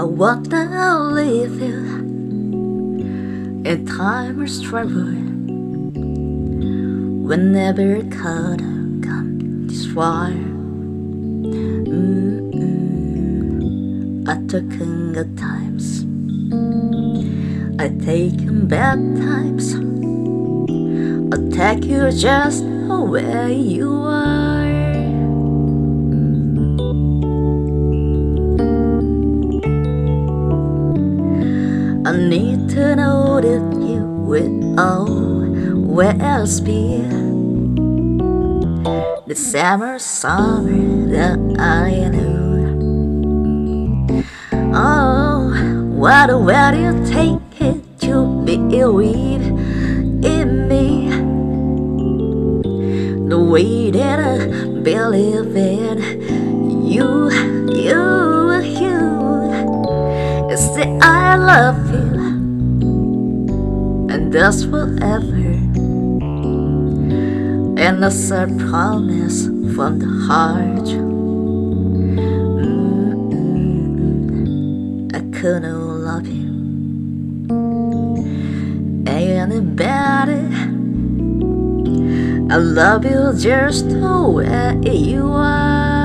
I wanna leave you in time or struggle. Whenever could come this far. I took in good times, I take in bad times. I'll take you just where you are. I need to know that you will always be the summer that I knew. Oh, what a way you take it to be with in me. The way that I believe in you. You say I love you, and that's forever. And that's a promise from the heart. I couldn't love you any better. I love you just the way you are.